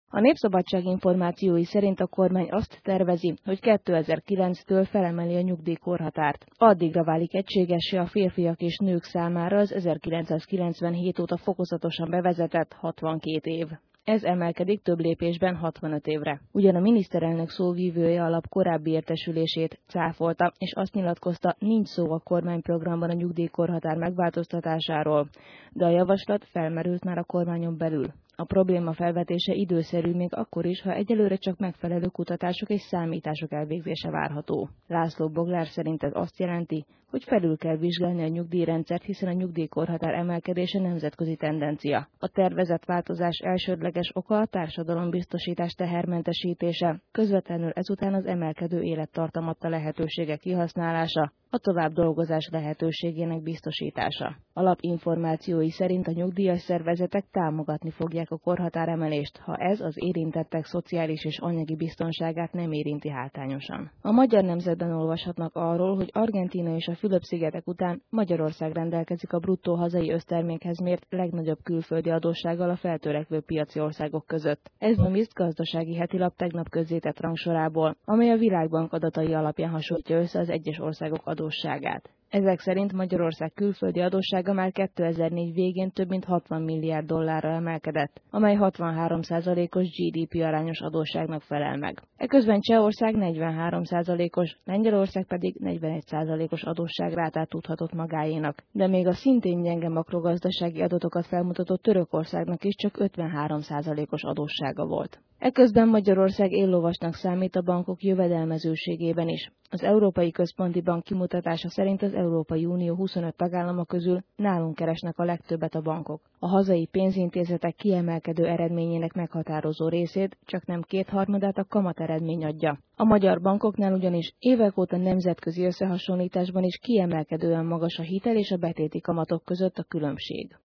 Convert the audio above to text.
A Népszabadság információi szerint a kormány azt tervezi, hogy 2009-től felemeli a nyugdíjkorhatárt. Addigra válik egységessé a férfiak és nők számára az 1997 óta fokozatosan bevezetett 62 év. Ez emelkedik több lépésben 65 évre. Ugyan a miniszterelnök szóvívője alap korábbi értesülését cáfolta, és azt nyilatkozta, nincs szó a kormányprogramban a nyugdíjkorhatár megváltoztatásáról, de a javaslat felmerült már a kormányon belül. A probléma felvetése időszerű még akkor is, ha egyelőre csak megfelelő kutatások és számítások elvégzése várható. László Boglár szerint ez azt jelenti, hogy felül kell vizsgálni a nyugdíjrendszert, hiszen a nyugdíjkorhatár emelkedése nemzetközi tendencia. A tervezett változás elsődleges oka a társadalombiztosítás tehermentesítése, közvetlenül ezután az emelkedő élettartam adta lehetőségek kihasználása, a továbbdolgozás lehetőségének biztosítása. Alapinformációi szerint a nyugdíjas szervezetek támogatni fogják a korhatáremelést, ha ez az érintettek szociális és anyagi biztonságát nem érinti hátrányosan. A Magyar Nemzetben olvashatnak arról, hogy Argentína és a Fülöp-szigetek után Magyarország rendelkezik a bruttó hazai össztermékhez mért legnagyobb külföldi adóssággal a feltörekvő piaci országok között. Ez a MISZT gazdasági hetilap tegnap közzétett rangsorából, amely a Világbank adatai alapján hasonlítja össze az egyes országok adósságát. Ezek szerint Magyarország külföldi adóssága már 2004 végén több mint 60 milliárd dollárra emelkedett, amely 63%-os GDP arányos adósságnak felel meg. Eközben Csehország 43%-os, Lengyelország pedig 41%-os adósságrátát tudhatott magáénak, de még a szintén gyenge makrogazdasági adatokat felmutató Törökországnak is csak 53%-os adóssága volt. Eközben Magyarország éllovasnak számít a bankok jövedelmezőségében is. Az Európai Központi Bank kimutatása szerint az Európai Unió 25 tagállama közül nálunk keresnek a legtöbbet a bankok. A hazai pénzintézetek kiemelkedő eredményének meghatározó részét, csak nem kétharmadát a kamateredmény adja. A magyar bankoknál ugyanis évek óta nemzetközi összehasonlításban is kiemelkedően magas a hitel és a betéti kamatok között a különbség.